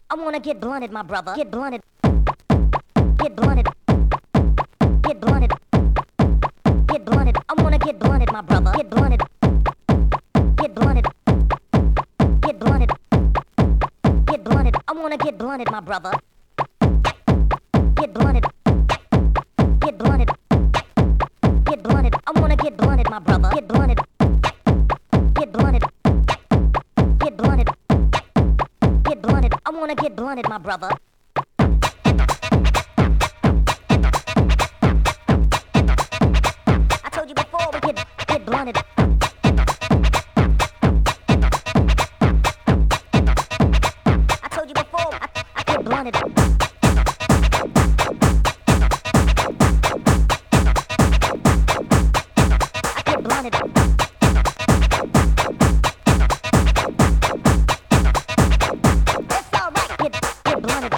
I wanna get blunted, my brother. Get blunted. Get blunted. Get blunted. Get blunted. I wanna get blunted, my brother. Get blunted. Get blunted. Get blunted. Get blunted. I wanna get blunted, my brother. Get blunted. Get blunted. Get blunted. I wanna get blunted, my brother. Get blunted. Get blunted. Get blunted. Get blunted. I wanna get blunted, my brother. I told you before we get blunted. I told you before I get blunted. I get blunted. It's alright. Get blunted.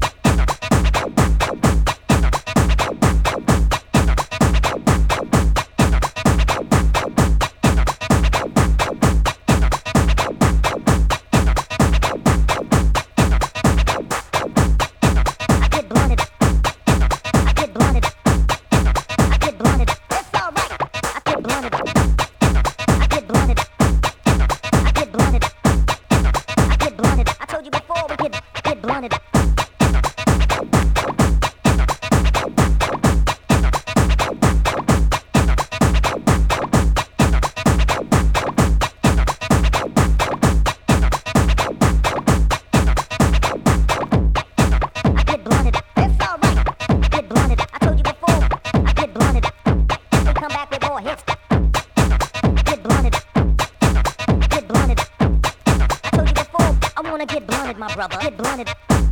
Get blunted, my brother. Get blunted.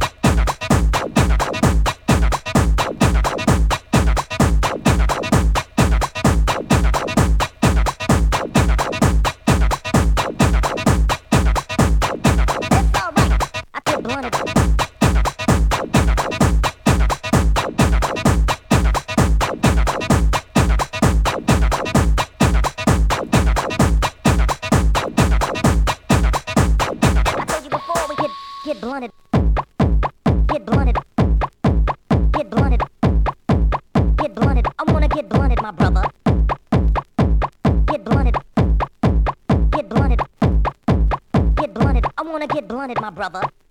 It's alright. I get blunted. Get blunted. Get blunted. Get blunted. Get blunted. I wanna get blunted, my brother. Get blunted. Get blunted. Get blunted. I wanna get blunted, my brother.